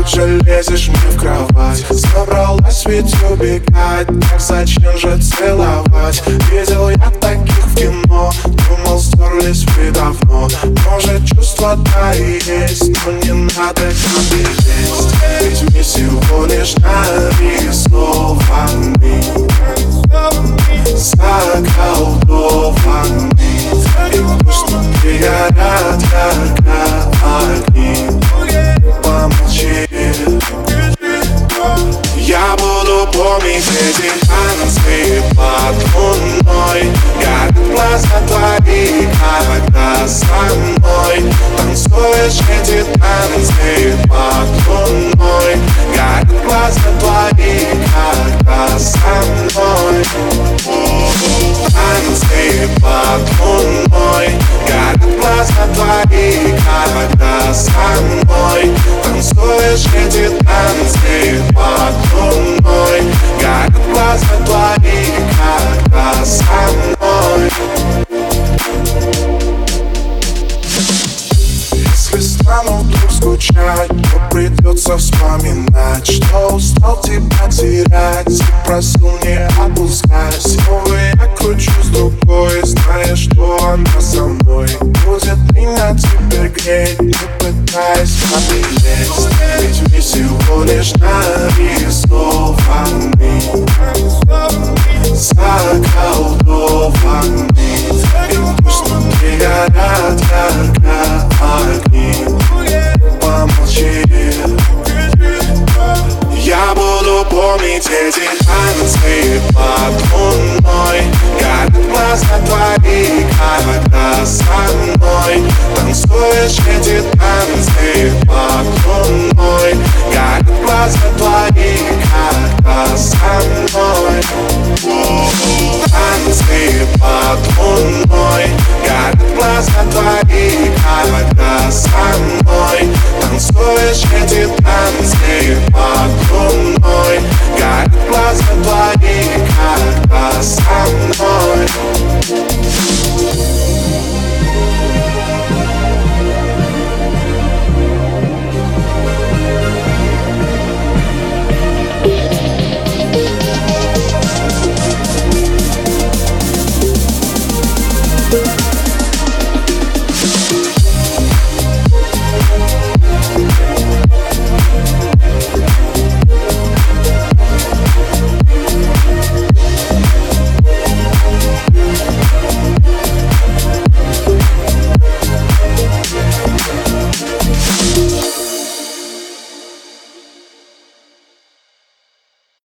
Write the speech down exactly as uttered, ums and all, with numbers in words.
же лезешь мне в кровать? Собралась ведь убегать, так зачем же целовать? Видел я таких в кино, думал, стерлись вы давно. Может, чувства-то и есть, но не надо как и есть. Ведь мы всего лишь нарисованы, заколдованы. И пусть внутри горят ярко огни, помолчи. Я буду помнить эти танцы под луной. Горят глаза твои, когда со мной танцуешь эти танцы под луной. Горят глаза твои, когда со мной танцы под луной. Горят глаза твои, когда со мной танцуешь эти танцы под луной. Горят глаза твои, когда со мной. Если стану вдруг скучать, то придется вспоминать, что устал тебя терять и просил не отпускать. Снова я кручусь другой, зная, что она со мной будет меня теперь греть, не пытаясь прилезть. Ведь мы всего лишь на